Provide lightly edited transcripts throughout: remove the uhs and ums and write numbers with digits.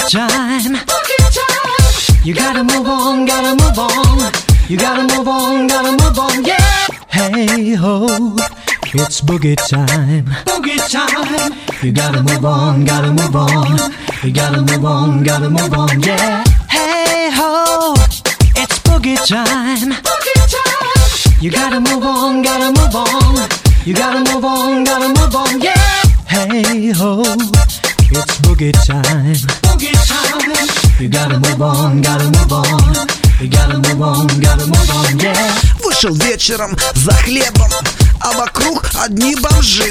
time. You gotta move on, gotta move on. You gotta move on, gotta move on, yeah. Hey ho, it's boogie time. Boogie time. You gotta move on, gotta move on. You gotta move on, gotta move on, yeah. Hey ho, it's boogie time. Boogie time. You gotta move on, gotta move on. You gotta move on, gotta move on, yeah. Hey ho, it's boogie time. Boogie time. You gotta move on, gotta move on. You gotta move on, gotta move on, yeah. Вышел вечером за хлебом, а вокруг одни бомжи.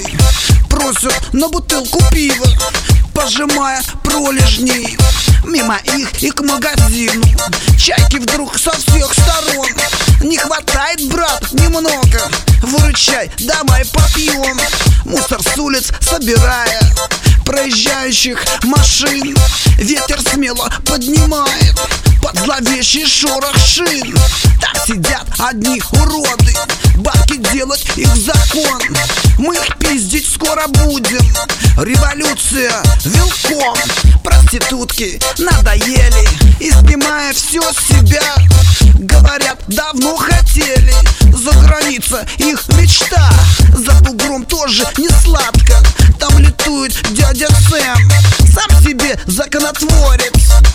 Просят на бутылку пива, пожимая пролежни. Мимо их и к магазину чайки вдруг со всех сторон. Не хватает, брат, немного, выручай, давай попьем. Мусор с улиц собирая проезжающих машин, ветер смело поднимает под зловещий шорох шин. Так сидят одни уроды, бабки делать их закон. Мы их пиздить скоро будем, революция вилком. Проститутки надоели и, снимая все с себя, говорят, давно хотели. За граница их мечта. За бугром тоже не сладко, там летует дядя Сэм. Сам себе законотворец,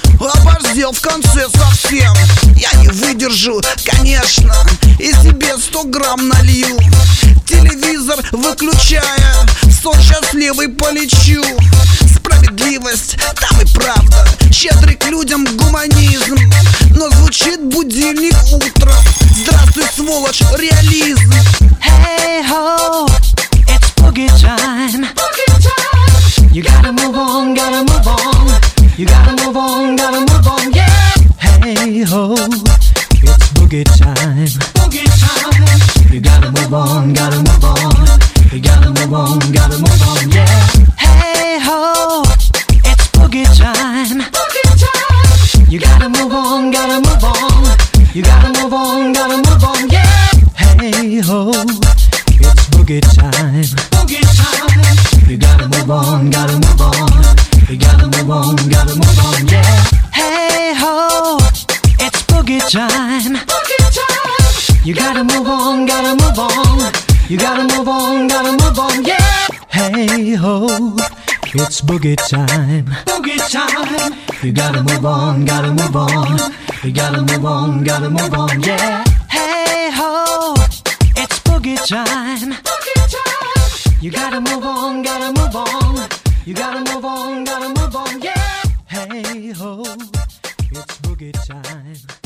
оборзел в конце совсем. Я не выдержу, конечно, и себе 100 грамм налью. Телевизор выключая, в сон счастливый полечу. Справедливость, там и правда, щедрый к людям гуманизм. Но звучит будильник утром. Здравствуй, сволочь, реализм. Hey ho, it's boogie time. Boogie time. You gotta move on, gotta move on. You gotta move on, gotta move on, yeah. Hey ho, it's boogie time. Boogie time. You gotta move on, gotta move on. You gotta move on, gotta move on, yeah. Hey ho, it's boogie time. Boogie time. You gotta move on, gotta move on. You gotta move on, gotta move on, yeah. Hey ho, it's boogie time. Boogie time. You gotta move on, gotta move on. You gotta move on, gotta move on, yeah. Hey ho, it's boogie time. Boogie time. You gotta move on, gotta move on. You gotta move on, gotta move on, yeah. Hey ho, it's boogie time. Boogie time. You gotta move on, gotta move on. You gotta move on, gotta move on, yeah. Hey ho, it's boogie time. Boogie time. You gotta move on, gotta move on. You gotta move on, gotta move on, yeah. Hey ho, it's boogie time.